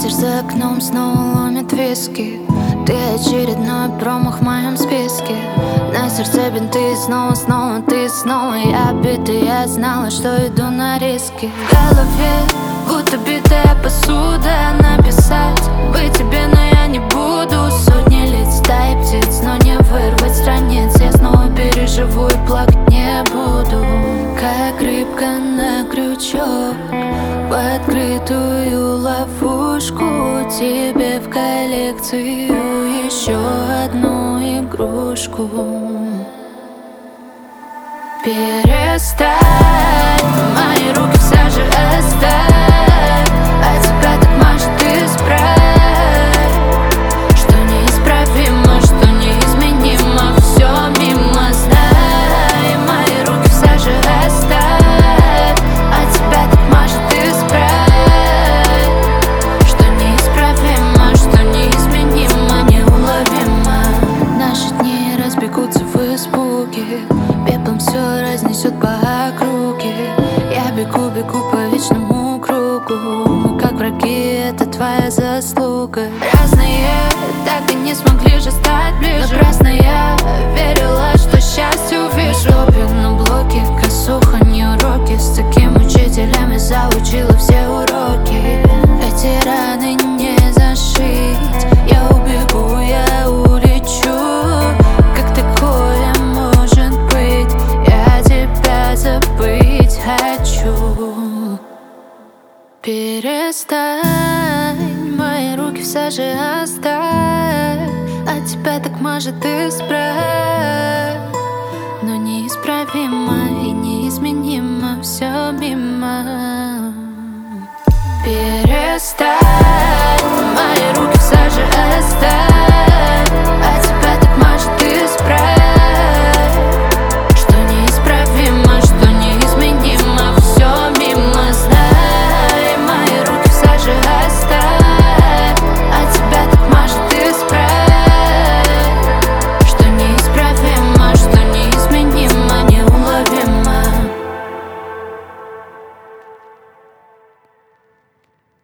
Ветер за окном снова ломит виски. Ты очередной промах в моем списке. На сердце бинты, снова ты, снова я битый. Я знала, что иду на риски. В голове будто битая посуда. Написать быть тебе, но я не буду. Сотни лиц, стаи птиц, но не вырвать страниц. Я снова переживу и плакать не буду. Как рыбка на крючок, в открытую ловушку. Тебе в коллекцию еще одну игрушку. Перестань, мои руки все же оставь. А тебя так может исправь. Что неисправимо, что неизменимо, все мимо, знай. Мои руки все же оставь. А тебя так может исправь. Что неисправимо, что неизменимо, неуловимо. Наши дни разбегутся в испуге. Пеплом все разнесет по округе. Я бегу по вечному кругу. Мы как враги, это твоя заслуга. Разные, так и не смогли же стать ближе. Напрасно я верила, что счастье увижу. Топю на блоке, косуха, не уроки. С таким учителем я заучила все уроки. Эти раны не зашить. Я убегу, я улечу. Как такое может быть? Я тебя забыть хочу. Перестань, мои руки все же оставь. А тебя так может исправь. Но неисправимо и неизменимо, все мимо. Перестань.